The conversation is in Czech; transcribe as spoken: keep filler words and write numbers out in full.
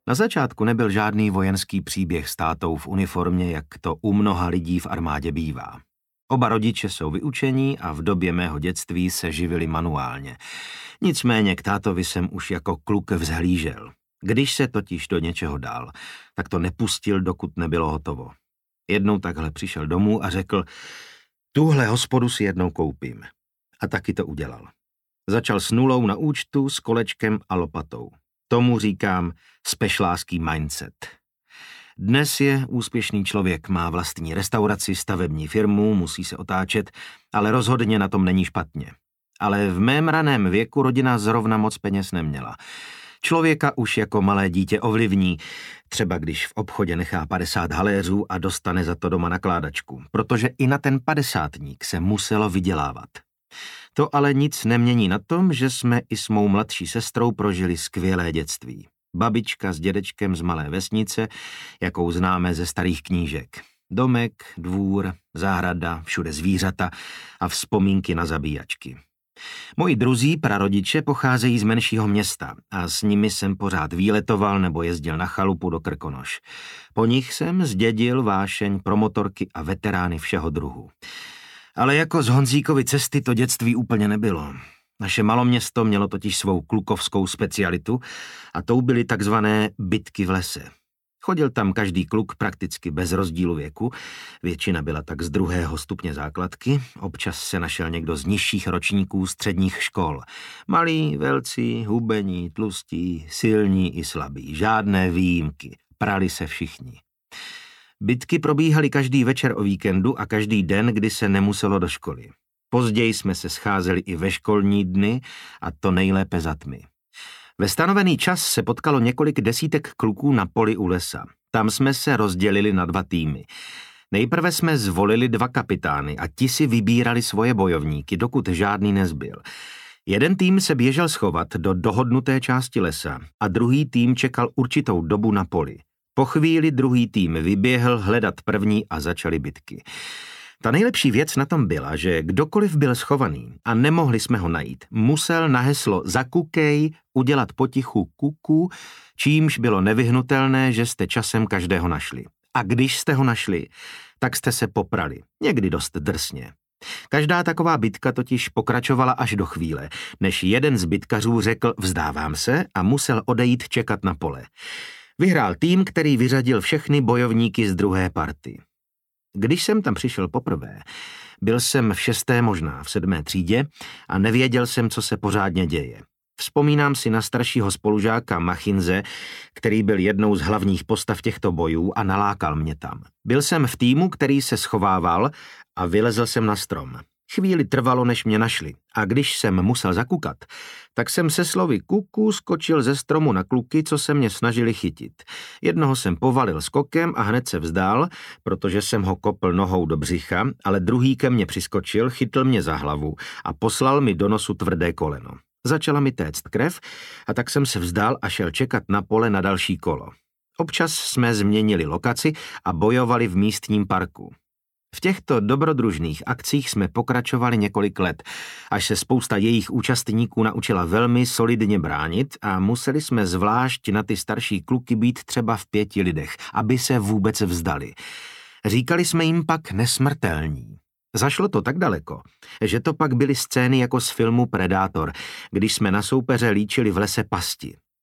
Na začátku nebyl žádný vojenský příběh s tátou v uniformě, jak to u mnoha lidí v armádě bývá. Oba rodiče jsou vyučení a v době mého dětství se živili manuálně. Nicméně k tátovi jsem už jako kluk vzhlížel. Když se totiž do něčeho dal, tak to nepustil, dokud nebylo hotovo. Jednou takhle přišel domů a řekl, tuhle hospodu si jednou koupím. A taky to udělal. Začal s nulou na účtu, s kolečkem a lopatou. Tomu říkám spešláský mindset. Dnes je úspěšný člověk, má vlastní restauraci, stavební firmu, musí se otáčet, ale rozhodně na tom není špatně. Ale v mém raném věku rodina zrovna moc peněz neměla. Člověka už jako malé dítě ovlivní, třeba když v obchodě nechá padesát haléřů a dostane za to doma nakládačku, protože i na ten padesátník se muselo vydělávat. To ale nic nemění na tom, že jsme i s mou mladší sestrou prožili skvělé dětství. Babička s dědečkem z malé vesnice, jakou známe ze starých knížek. Domek, dvůr, zahrada, všude zvířata a vzpomínky na zabíjačky. Moji druzí prarodiče pocházejí z menšího města a s nimi jsem pořád výletoval nebo jezdil na chalupu do Krkonoš. Po nich jsem zdědil vášeň pro motorky a veterány všeho druhu. Ale jako z Honzíkovy cesty to dětství úplně nebylo. Naše maloměsto mělo totiž svou klukovskou specialitu a tou byly takzvané bitky v lese. Chodil tam každý kluk prakticky bez rozdílu věku, většina byla tak z druhého stupně základky, občas se našel někdo z nižších ročníků středních škol. Malí, velcí, hubení, tlustí, silní i slabí, žádné výjimky, prali se všichni. Bitky probíhaly každý večer o víkendu a každý den, kdy se nemuselo do školy. Později jsme se scházeli i ve školní dny a to nejlépe za tmy. Ve stanovený čas se potkalo několik desítek kluků na poli u lesa. Tam jsme se rozdělili na dva týmy. Nejprve jsme zvolili dva kapitány a ti si vybírali svoje bojovníky, dokud žádný nezbyl. Jeden tým se běžel schovat do dohodnuté části lesa a druhý tým čekal určitou dobu na poli. Po chvíli druhý tým vyběhl hledat první a začaly bitky. Ta nejlepší věc na tom byla, že kdokoliv byl schovaný a nemohli jsme ho najít, musel na heslo zakukej udělat potichu kuku, čímž bylo nevyhnutelné, že jste časem každého našli. A když jste ho našli, tak jste se poprali, někdy dost drsně. Každá taková bitka totiž pokračovala až do chvíle, než jeden z bitkařů řekl vzdávám se a musel odejít čekat na pole. Vyhrál tým, který vyřadil všechny bojovníky z druhé party. Když jsem tam přišel poprvé, byl jsem v šesté, možná v sedmé třídě a nevěděl jsem, co se pořádně děje. Vzpomínám si na staršího spolužáka Machinze, který byl jednou z hlavních postav těchto bojů a nalákal mě tam. Byl jsem v týmu, který se schovával a vylezl jsem na strom. Chvíli trvalo, než mě našli a když jsem musel zakukat, tak jsem se slovy kuku skočil ze stromu na kluky, co se mě snažili chytit. Jednoho jsem povalil skokem a hned se vzdál, protože jsem ho kopl nohou do břicha, ale druhý ke mně přiskočil, chytl mě za hlavu a poslal mi do nosu tvrdé koleno. Začala mi téct krev a tak jsem se vzdál a šel čekat na pole na další kolo. Občas jsme změnili lokaci a bojovali v místním parku. V těchto dobrodružných akcích jsme pokračovali několik let, až se spousta jejich účastníků naučila velmi solidně bránit a museli jsme zvlášť na ty starší kluky být třeba v pěti lidech, aby se vůbec vzdali. Říkali jsme jim pak nesmrtelní. Zašlo to tak daleko, že to pak byly scény jako z filmu Predátor, když jsme na soupeře líčili v lese pasti.